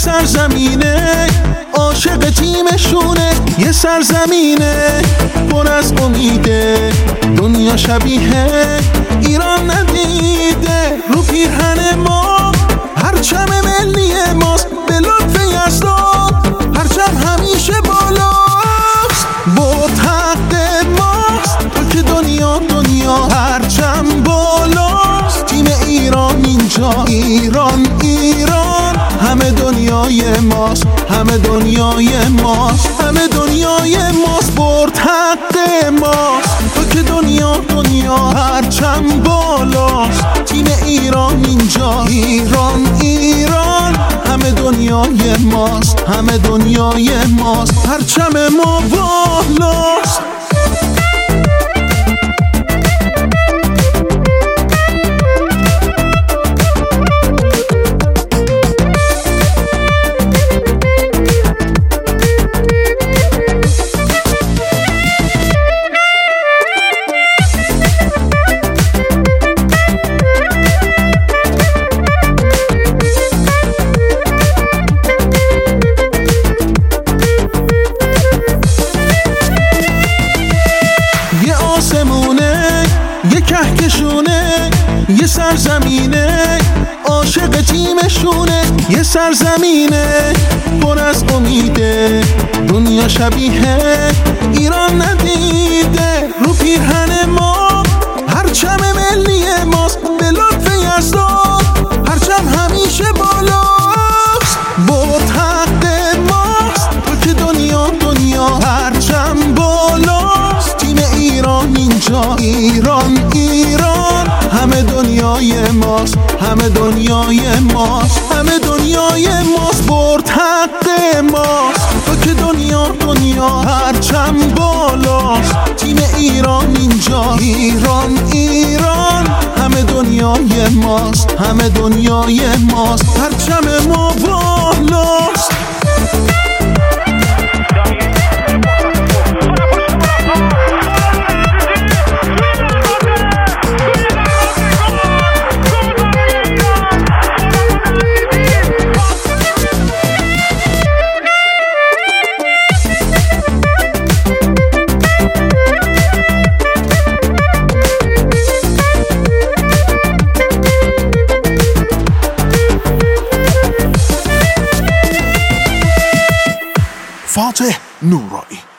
سرزمینه عاشق تیمشونه، یه سرزمینه پر از امیده، دنیا شبیه ایران ندیده. رو پیرهن ما پرچم ملی ماست، به لطف یزدان پرچم همیشه بالاست. برد حق ماست تو که دنیا پرچم بالاست. تیم ایران اینجا، ایران همه دنیای ماست، همه دنیای ماست، همه دنیای ماست. برد حق ماست تو که دنیا پرچم بالاست. تیم ایران اینجا، ایران همه دنیای ماست، همه دنیای ماست. پرچم ما بالاست. یه کهکشونه، یه سرزمینه عاشق تیمشونه، یه سرزمینه پر از امیده، دنیا شبیه ایران ندیده. رو پیرهن ما پرچم ملی ماست، به لطف یزدان پرچم همیشه بالاست. برد حق ماست تو که دنیا پرچم بالاست. تیم ایران اینجا، ایران همه دنیای ماست، همه دنیای ماست، همه دنیای ماست. برد حق ماست تو که دنیا پرچم بالاست. تیم ایران اینجا، ایران همه دنیای ماست، همه دنیای ماست. پرچم ما بالاست. فاتح نورایی.